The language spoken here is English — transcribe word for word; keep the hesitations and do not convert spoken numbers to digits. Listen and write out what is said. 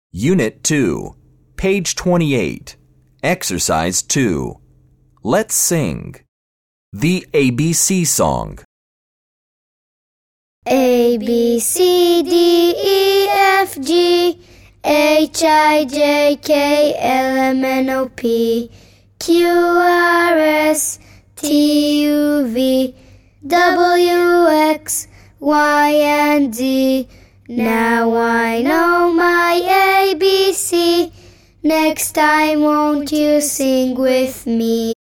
Unit two, page twenty-eight, Exercise two. Let's sing. The A B C song. A, B, C, D, E, F, G, H, I, J, K, L, M, N, O, P, Q, R, S, T, U, V, W, X, Y, and Z. Now I know my A B C. Next time won't you sing with me?